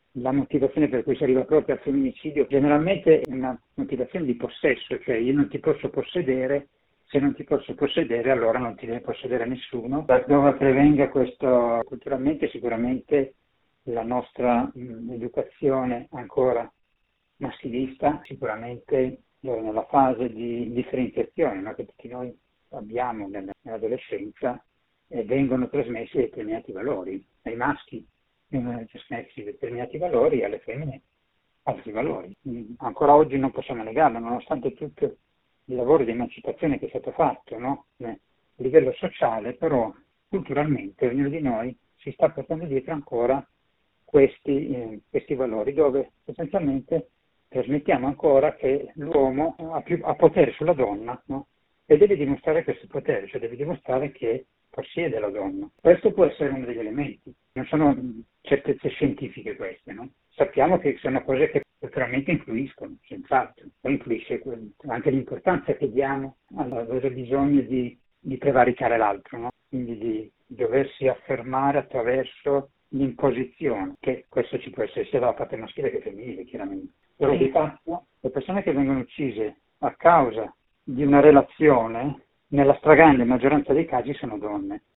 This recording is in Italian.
la motivazione per cui si arriva proprio al femminicidio generalmente è una motivazione di possesso, cioè io non ti posso possedere, se non ti posso possedere allora non ti deve possedere nessuno. Dove prevenga questo culturalmente sicuramente la nostra educazione ancora massilista, sicuramente nella fase di differenziazione, no, che tutti noi abbiamo nell'adolescenza, vengono trasmessi determinati valori. Ai maschi vengono trasmessi determinati valori, alle femmine altri valori. Ancora oggi non possiamo negarlo, nonostante tutto il lavoro di emancipazione che è stato fatto, no? A livello sociale, però culturalmente ognuno di noi si sta portando dietro ancora questi valori, dove essenzialmente trasmettiamo ancora che l'uomo ha potere sulla donna, no? E deve dimostrare questo potere, cioè deve dimostrare che possiede la donna. Questo può essere uno degli elementi, non sono certezze scientifiche queste, no? Sappiamo che sono cose che culturalmente influiscono, senz'altro, poi influisce anche l'importanza che diamo all'avere bisogno di prevaricare l'altro, no? Quindi di doversi affermare attraverso l'imposizione, che questo ci può essere sia dalla parte maschile che femminile, chiaramente. Però di fatto le persone che vengono uccise a causa di una relazione, nella stragrande maggioranza dei casi sono donne.